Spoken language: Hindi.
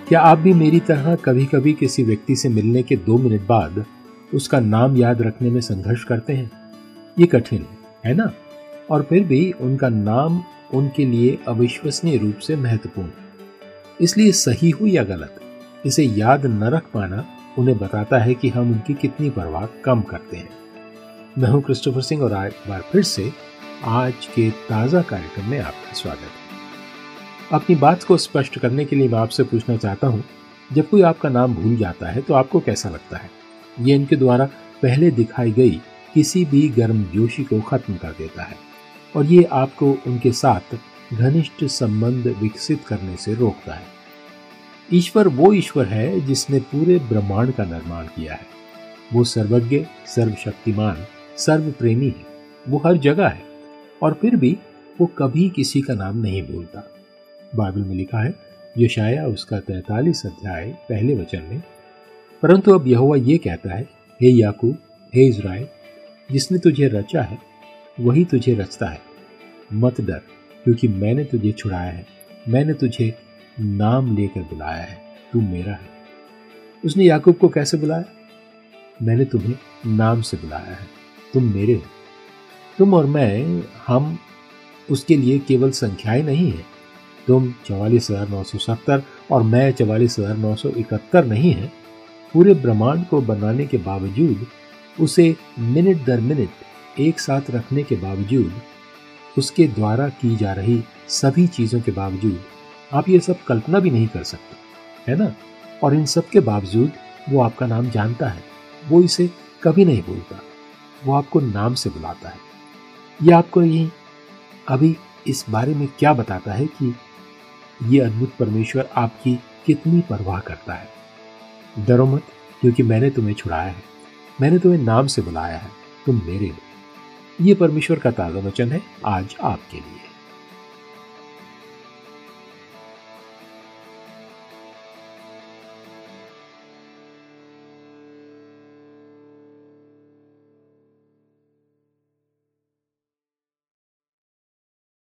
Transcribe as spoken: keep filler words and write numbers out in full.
क्या आप भी मेरी तरह कभी कभी किसी व्यक्ति से मिलने के दो मिनट बाद उसका नाम याद रखने में संघर्ष करते हैं? ये कठिन है ना? और फिर भी उनका नाम उनके लिए अविश्वसनीय रूप से महत्वपूर्ण। इसलिए सही हो या गलत, इसे याद न रख पाना उन्हें बताता है कि हम उनकी कितनी परवाह कम करते हैं। मैं हूं क्रिस्टोफर सिंह और एक बार फिर से आज के ताजा कार्यक्रम में आपका स्वागत है। अपनी बात को स्पष्ट करने के लिए मैं आपसे पूछना चाहता हूं, जब कोई आपका नाम भूल जाता है तो आपको कैसा लगता है? ये इनके द्वारा पहले दिखाई गई किसी भी गर्मजोशी को खत्म कर देता है और ये आपको उनके साथ घनिष्ठ संबंध विकसित करने से रोकता है। ईश्वर वो ईश्वर है जिसने पूरे ब्रह्मांड का निर्माण किया है। वो सर्वज्ञ, सर्वशक्तिमान, सर्वप्रेमी है। वो हर जगह है और फिर भी वो कभी किसी का नाम नहीं भूलता। बाइबल में लिखा है, यशाया उसका तैंतालीस अध्याय पहले वचन में, परंतु अब यहोवा ये कहता है, हे याकूब, हे इज़राइल, जिसने तुझे रचा है वही तुझे रचता है। मत डर, क्योंकि मैंने तुझे छुड़ाया है, मैंने तुझे नाम लेकर बुलाया है, तू मेरा है। उसने याकूब को कैसे बुलाया? मैंने तुम्हें नाम से बुलाया है, तुम मेरे हो। तुम और मैं, हम उसके लिए केवल संख्याएं नहीं है। तुम चवालीस हजार नौ सौ सत्तर और मैं चवालीस हजार नौ सौ इकहत्तर नहीं है। पूरे ब्रह्मांड को बनाने के बावजूद, उसे मिनट दर मिनट एक साथ रखने के बावजूद, उसके द्वारा की जा रही सभी चीज़ों के बावजूद आप ये सब कल्पना भी नहीं कर सकते, है ना? और इन सब के बावजूद वो आपका नाम जानता है। वो इसे कभी नहीं भूलता। वो आपको नाम से बुलाता है। ये आपको ये अभी इस बारे में क्या बताता है कि ये अद्भुत परमेश्वर आपकी कितनी परवाह करता है। डरो मत, क्योंकि मैंने तुम्हें छुड़ाया है, मैंने तुम्हें नाम से बुलाया है, तुम मेरे हो। ये परमेश्वर का ताज़ा वचन है आज आपके लिए।